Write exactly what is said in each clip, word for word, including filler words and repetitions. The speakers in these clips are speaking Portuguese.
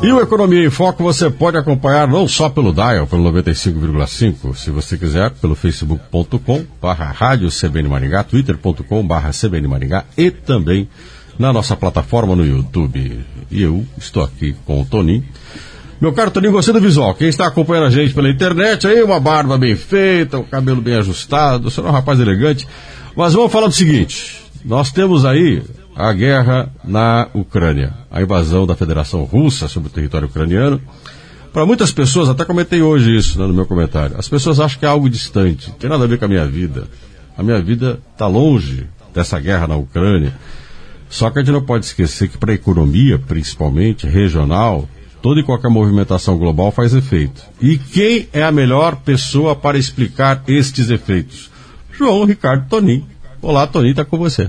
E o Economia em Foco você pode acompanhar não só pelo Dial, pelo noventa e cinco vírgula cinco, se você quiser, pelo facebook ponto com barra rádio C B N Maringá, twitter ponto com barra C B N Maringá e também na nossa plataforma no YouTube. E eu estou aqui com o Toninho. Meu caro Toninho, gostei do visual. Quem está acompanhando a gente pela internet, aí uma barba bem feita, o cabelo bem ajustado, você é um rapaz elegante. Mas vamos falar do seguinte, nós temos aí a guerra na Ucrânia, a invasão da Federação Russa sobre o território ucraniano. Para muitas pessoas, até comentei hoje isso, né, no meu comentário, as pessoas acham que é algo distante, não tem nada a ver com a minha vida. A minha vida está longe dessa guerra na Ucrânia. Só que a gente não pode esquecer que para a economia, principalmente regional, toda e qualquer movimentação global faz efeito. E quem é a melhor pessoa para explicar estes efeitos? João Ricardo Toninho. Olá, Toninho, está com você.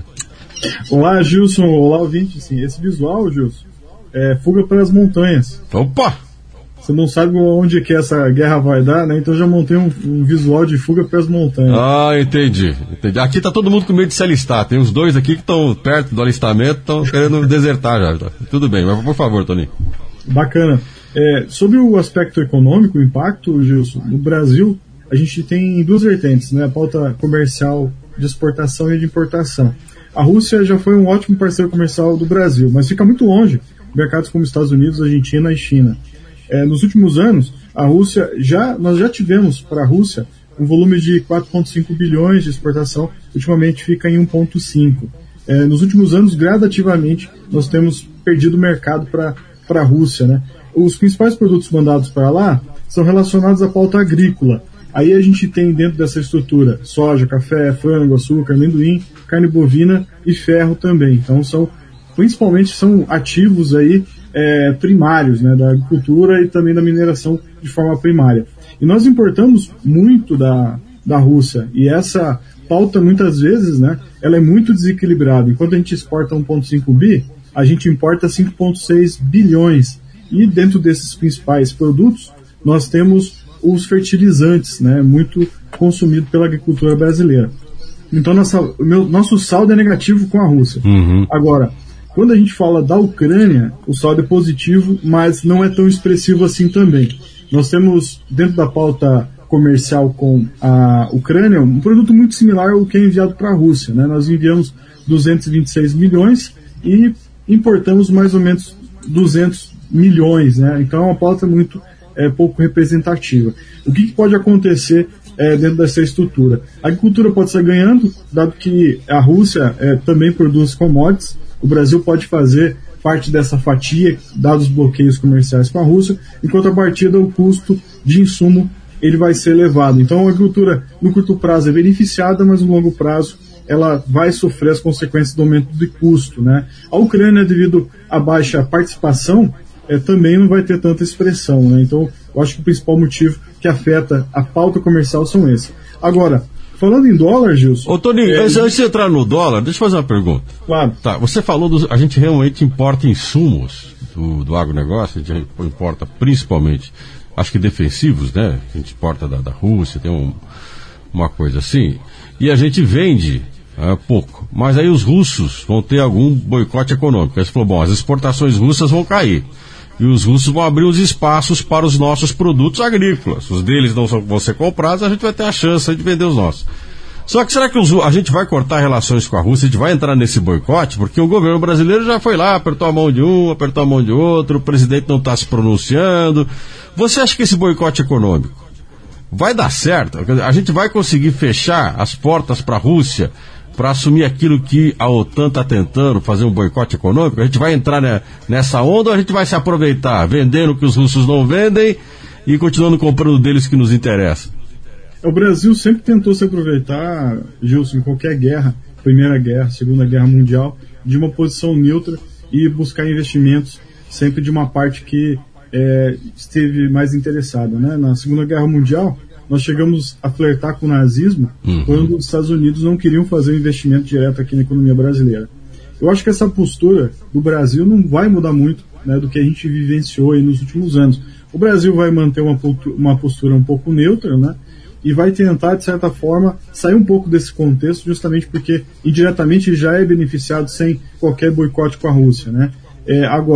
Olá, Gilson. Olá, ouvinte. Sim, esse visual, Gilson, é fuga para as montanhas. Opa! Você não sabe onde que essa guerra vai dar, né? Então já montei um, um visual de fuga para as montanhas. Ah, entendi, entendi. Aqui tá todo mundo com medo de se alistar. Tem uns dois aqui que estão perto do alistamento, estão querendo desertar já. Tudo bem, mas por favor, Toninho. Bacana. É, sobre o aspecto econômico, o impacto, Gilson, no Brasil, a gente tem duas vertentes, né? A pauta comercial de exportação e de importação. A Rússia já foi um ótimo parceiro comercial do Brasil, mas fica muito longe de mercados como Estados Unidos, Argentina e China. É, nos últimos anos, a Rússia já, nós já tivemos para a Rússia um volume de quatro vírgula cinco bilhões de exportação, ultimamente fica em um vírgula cinco. É, nos últimos anos, gradativamente, nós temos perdido mercado para para a Rússia, né? Os principais produtos mandados para lá são relacionados à pauta agrícola. Aí a gente tem dentro dessa estrutura soja, café, frango, açúcar, amendoim, carne bovina e ferro também. Então são, principalmente são ativos aí é, primários, né, da agricultura e também da mineração de forma primária. E nós importamos muito da, da Rússia e essa pauta muitas vezes, né, ela é muito desequilibrada. Enquanto a gente exporta um vírgula cinco bi, a gente importa cinco vírgula seis bilhões. E dentro desses principais produtos, nós temos os fertilizantes, né, muito consumido pela agricultura brasileira. Então, nossa, o meu, nosso saldo é negativo com a Rússia. Uhum. Agora, quando a gente fala da Ucrânia, o saldo é positivo, mas não é tão expressivo assim também. Nós temos, dentro da pauta comercial com a Ucrânia, um produto muito similar ao que é enviado para a Rússia, né? Nós enviamos duzentos e vinte e seis milhões e importamos mais ou menos duzentos milhões, né? Então é uma pauta muito é, pouco representativa. O que, que pode acontecer é, dentro dessa estrutura? A agricultura pode estar ganhando, dado que a Rússia é, também produz commodities. O Brasil pode fazer parte dessa fatia, dados os bloqueios comerciais com a Rússia, enquanto a partir do custo de insumo ele vai ser elevado. Então a agricultura no curto prazo é beneficiada, mas no longo prazo ela vai sofrer as consequências do aumento de custo, né? A Ucrânia, devido à baixa participação, é, também não vai ter tanta expressão, né? Então, eu acho que o principal motivo que afeta a pauta comercial são esses. Agora, falando em dólar, Gilson... Ô, Toninho, é, antes de entrar no dólar, deixa eu fazer uma pergunta. Claro. Tá, você falou, dos, a gente realmente importa insumos do, do agronegócio, a gente importa principalmente, acho que defensivos, né? A gente importa da, da Rússia, tem um, uma coisa assim, e a gente vende... É pouco, mas aí os russos vão ter algum boicote econômico. Aí você falou, bom, as exportações russas vão cair e os russos vão abrir os espaços para os nossos produtos agrícolas. Os deles não vão ser comprados, a gente vai ter a chance de vender os nossos. Só que será que os, a gente vai cortar relações com a Rússia, a gente vai entrar nesse boicote? Porque o governo brasileiro já foi lá, apertou a mão de um, apertou a mão de outro, o presidente não está se pronunciando. Você acha que esse boicote econômico vai dar certo? A gente vai conseguir fechar as portas para a Rússia para assumir aquilo que a OTAN está tentando, fazer um boicote econômico? A gente vai entrar ne, nessa onda ou a gente vai se aproveitar, vendendo o que os russos não vendem e continuando comprando deles que nos interessa? O Brasil sempre tentou se aproveitar, Gilson, em qualquer guerra, Primeira Guerra, Segunda Guerra Mundial, de uma posição neutra e buscar investimentos sempre de uma parte que é, esteve mais interessada, né? Na Segunda Guerra Mundial, nós chegamos a flertar com o nazismo uhum. quando os Estados Unidos não queriam fazer um investimento direto aqui na economia brasileira. Eu acho que essa postura do Brasil não vai mudar muito, né, do que a gente vivenciou aí nos últimos anos. O Brasil vai manter uma, uma postura um pouco neutra, né, e vai tentar, de certa forma, sair um pouco desse contexto, justamente porque indiretamente já é beneficiado sem qualquer boicote com a Rússia, né. É, agora,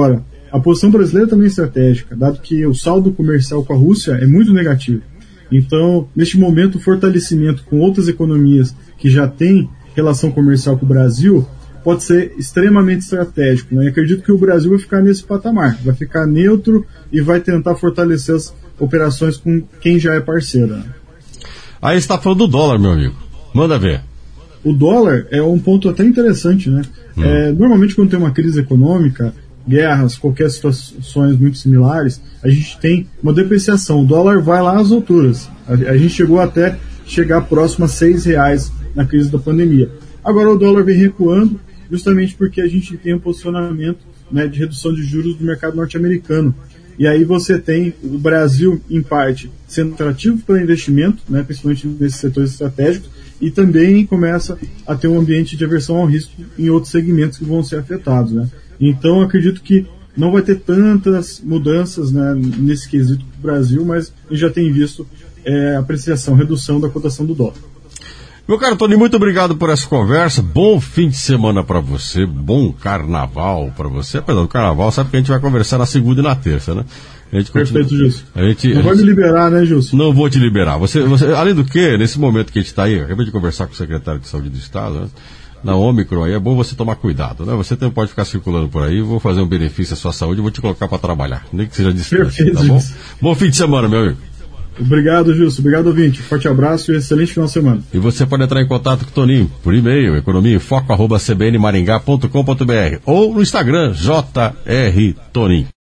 A posição brasileira também é estratégica, dado que o saldo comercial com a Rússia é muito negativo. Então, neste momento, o fortalecimento com outras economias que já têm relação comercial com o Brasil pode ser extremamente estratégico, né? E acredito que o Brasil vai ficar nesse patamar, vai ficar neutro e vai tentar fortalecer as operações com quem já é parceiro. Né? Aí você está falando do dólar, meu amigo. Manda ver. O dólar é um ponto até interessante, né? Hum. É, normalmente quando tem uma crise econômica, guerras, qualquer situações muito similares, a gente tem uma depreciação. O dólar vai lá às alturas. A, a gente chegou até chegar próximo a seis reais na crise da pandemia. Agora o dólar vem recuando, justamente porque a gente tem um posicionamento, né, de redução de juros do mercado norte-americano. E aí você tem o Brasil, em parte, sendo atrativo para investimento, né, principalmente nesses setores estratégicos, e também começa a ter um ambiente de aversão ao risco em outros segmentos que vão ser afetados. Né? Então, acredito que não vai ter tantas mudanças, né, nesse quesito do Brasil, mas a gente já tem visto é, apreciação, redução da cotação do dólar. Meu caro Tony, muito obrigado por essa conversa. Bom fim de semana para você, bom carnaval para você. Apesar do carnaval, sabe que a gente vai conversar na segunda e na terça, né? A gente Perfeito, continua... Gilson. A gente, não a vai gente... me liberar, né, Gilson? Não vou te liberar. Você, você, além do que, nesse momento que a gente está aí, eu acabei de conversar com o secretário de Saúde do Estado, né? Na Ômicron aí, é bom você tomar cuidado, né? Você não pode ficar circulando por aí, vou fazer um benefício à sua saúde e vou te colocar para trabalhar, nem que seja distante, tá bom? Bom fim de semana, meu amigo. Obrigado, Gilson. Obrigado, ouvinte. Forte abraço e excelente final de semana. E você pode entrar em contato com o Toninho por e-mail, economia em foco arroba c b n maringá ponto com ponto b r ou no Instagram, J R Toninho.